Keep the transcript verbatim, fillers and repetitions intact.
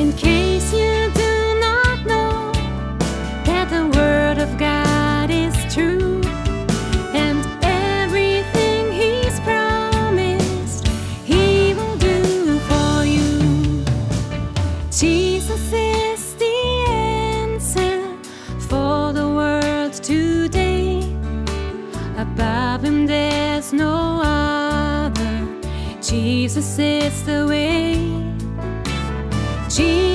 In case you do not know that the Word of God is true, and everything He's promised He will do for you. Jesus is the answer for the world today. Above Him there's no other. Jesus is the way. Jesus